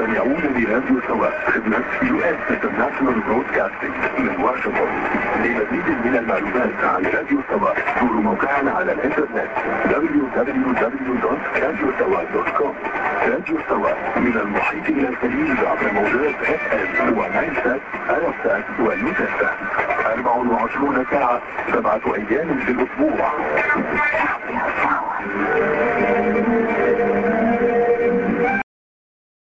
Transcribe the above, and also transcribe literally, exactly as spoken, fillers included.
تستمعون لراديو سواء خدمة يو اس انترناشونال برودكاستنج من واشنطن. لمزيد من المعلومات عن راديو سواء زوروا موقعنا على الانترنت دبليو دبليو دبليو دوت راديو سواء دوت كوم. راديو سواء من المحيط إلى الخليج عبر موجات اف ام ونايل سات ارابسات ويوتسات أربع وعشرون ساعة سبعة أيام في الأسبوع.